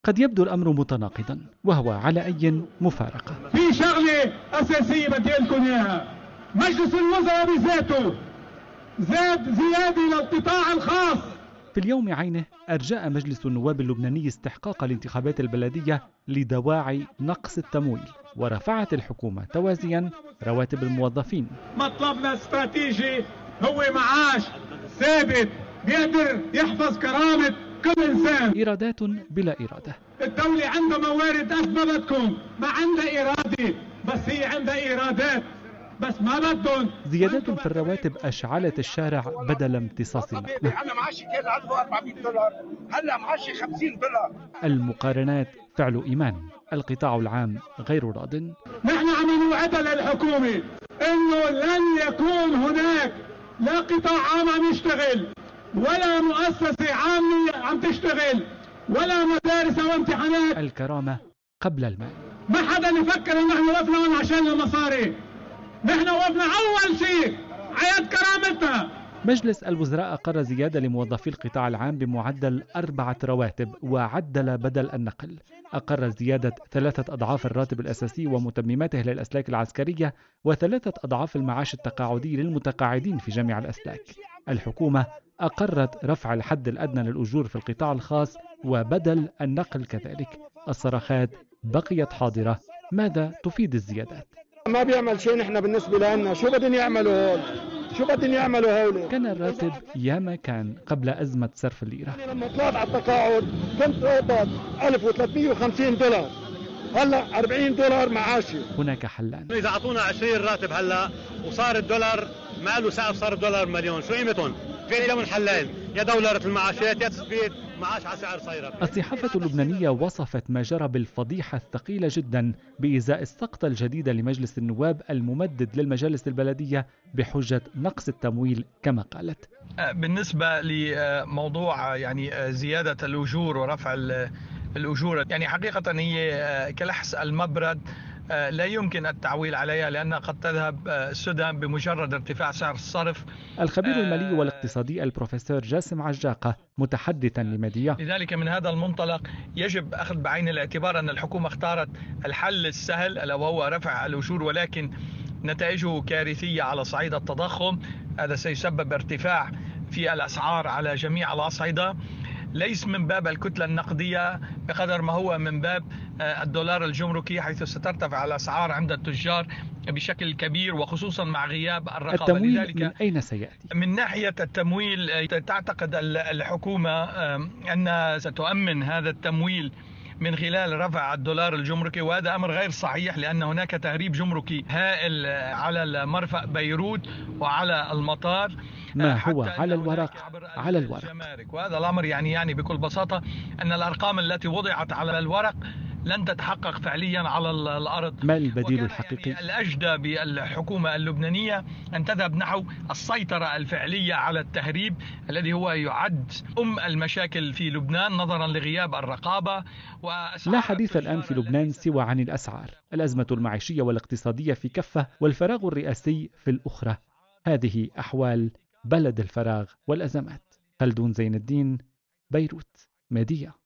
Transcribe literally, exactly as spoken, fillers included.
قد يبدو الأمر متناقضا، وهو على أي مفارقة. في شغلة أساسية بدي لكم إياها، مجلس الوزراء بذاته زاد زيادة للقطاع الخاص. في اليوم عينه أرجاء مجلس النواب اللبناني استحقاق الانتخابات البلدية لدواعي نقص التمويل، ورفعت الحكومة توازيا رواتب الموظفين. مطلبنا الاستراتيجي هو معاش ثابت بيقدر يحفظ كرامة كل إنسان. إيرادات بلا إرادة. الدولة عندها موارد قد ما بدكم، ما عندها إرادة، بس هي عندها إيرادات بس ما بدهم. زيادات في الرواتب أشعلت الشارع بدل امتصاص الماء. أنا معاشي كان عنده أربعمئة دولار، هلا معاشي خمسين دولار. المقارنات فعل إيمان. القطاع العام غير راض. نحن عم نوعدها للحكومة إنه لن يكون هناك لا قطاع عام عم يشتغل، ولا مؤسسة عامة عم تشتغل، ولا مدارس أو امتحانات. الكرامة قبل المال. ما حدا يفكر إن نحن وقفنا هون عشان المصاري، نحن وقفنا أول شيء عيد كرامتنا. مجلس الوزراء أقر زيادة لموظفي القطاع العام بمعدل أربعة رواتب وعدل بدل النقل. أقر زيادة ثلاثة أضعاف الراتب الأساسي ومتمماته للأسلاك العسكرية وثلاثة أضعاف المعاش التقاعدي للمتقاعدين في جميع الأسلاك. الحكومة أقرت رفع الحد الأدنى للأجور في القطاع الخاص وبدل النقل كذلك. الصرخات بقيت حاضرة. ماذا تفيد الزيادات؟ ما بيعمل شيء. نحن بالنسبة لنا شو بدهم يعملوا هول؟ شو بدهم يعملوا هول؟ كان الراتب ياما كان قبل أزمة صرف الليرة. لما طلعت على التقاعد كنت أقبض ألف وثلاثمئة وخمسين دولار، هلا أربعين دولار معاشي. هناك حلان. إذا أعطونا عشرين راتب هلا وصار الدولار ما له سقف، صار الدولار مليون، شو قيمتهم؟ في لهم حلين، يا دولارة المعاشات يا تثبيت معاش على سعر صايرة. الصحافة اللبنانية وصفت ما جرى بالفضيحة الثقيلة جدا بإزاء السقطة الجديدة لمجلس النواب الممدد للمجالس البلدية بحجة نقص التمويل كما قالت. بالنسبة لموضوع يعني زيادة الأجور ورفع الأجور، يعني حقيقة هي كلحس المبرد لا يمكن التعويل عليها لأنها قد تذهب سدى بمجرد ارتفاع سعر الصرف. الخبير المالي والاقتصادي البروفيسور جاسم عجاقة متحدثا لميديا: لذلك من هذا المنطلق يجب أخذ بعين الاعتبار أن الحكومة اختارت الحل السهل ألا وهو رفع الأجور، ولكن نتائجه كارثية على صعيد التضخم. هذا سيسبب ارتفاع في الأسعار على جميع الأصعدة، ليس من باب الكتلة النقدية بقدر ما هو من باب الدولار الجمركي، حيث سترتفع الأسعار عند التجار بشكل كبير وخصوصا مع غياب الرقابة. التمويل من أين سيأتي؟ من ناحية التمويل تعتقد الحكومة أنها ستؤمن هذا التمويل من خلال رفع الدولار الجمركي، وهذا أمر غير صحيح لأن هناك تهريب جمركي هائل على المرفأ بيروت وعلى المطار. ما هو على الورق على الورق. وهذا الأمر يعني يعني بكل بساطة أن الأرقام التي وضعت على الورق لن تتحقق فعليا على الأرض. ما البديل الحقيقي؟ يعني الأجدى بالحكومة اللبنانية أن تذهب نحو السيطرة الفعلية على التهريب الذي هو يعد أم المشاكل في لبنان نظرا لغياب الرقابة. لا حديث الآن في لبنان سوى عن الأسعار. الأزمة المعيشية والاقتصادية في كفة والفراغ الرئاسي في الأخرى. هذه أحوال بلد الفراغ والأزمات. خلدون زين الدين، بيروت، ميديا.